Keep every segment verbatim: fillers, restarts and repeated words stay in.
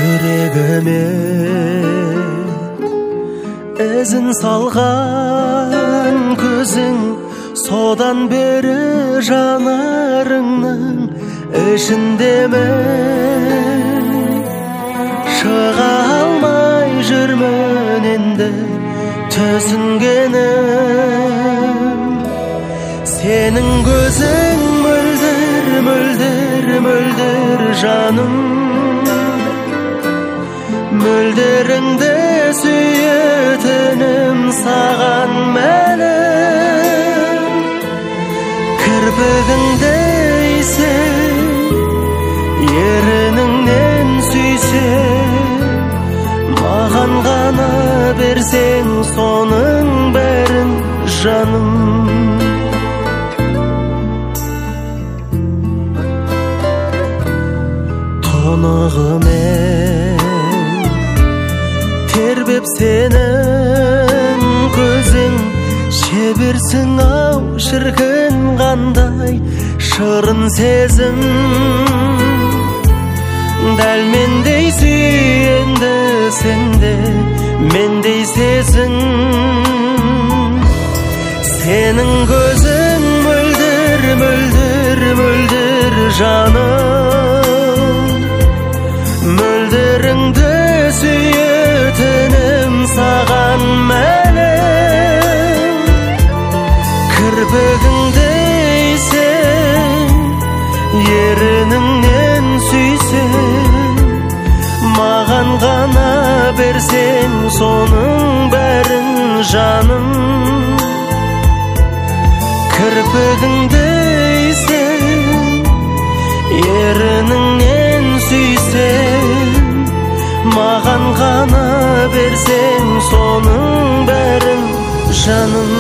жүрегіме ізін салған көзің, содан бері жанарыңның ішіндемін. Шыға алмай жүрмін енді түсінгенім, сенің көзің мөлдір, мөлдір, мөлдір жаным. Мөлдіріңді сүйетінім саған мәлім. Кірпігіңді иісің, ерініңнен сүйсең, маған ғана берсең соның бәрін жаным. Тұнығымен тербеп сенің көзің, шеберсің ау шіркін қандай шырын сезім. Дәл мендей сүйенді сенде мендей сезің. Сенің көзің мөлдір, мөлдір, мөлдір жаным. Мөлдіріңді сүйетінім саған мәлім. Кірпігіңді иісің, ерініңнен сүйсең, маған ғана берсең соның бәрін жаным. Кірпігіңді иісің, ерініңнен сүйсең, маған ғана берсең соның бәрін жаным.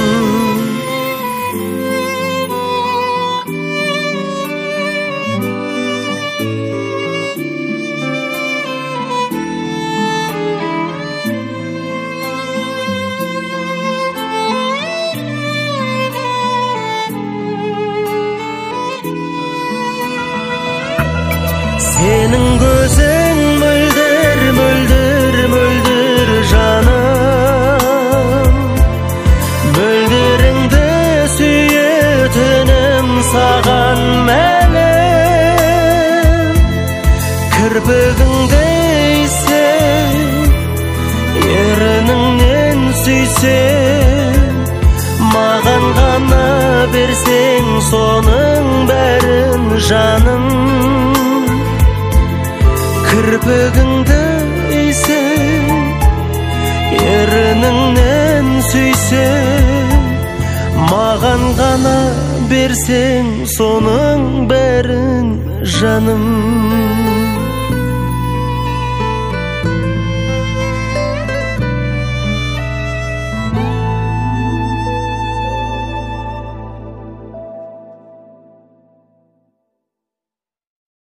Сенің көзің мөлдір, мөлдір, мөлдір жаным. Мөлдіріңді сүйетінім саған мәлім. Кірпігіңді иісің, ерініңнен сүйсең, маған ғана берсең соның бәрін жаным. Кірпігіңді иісің, ерініңнен сүйсең, маған ғана берсең соның бәрін жаным.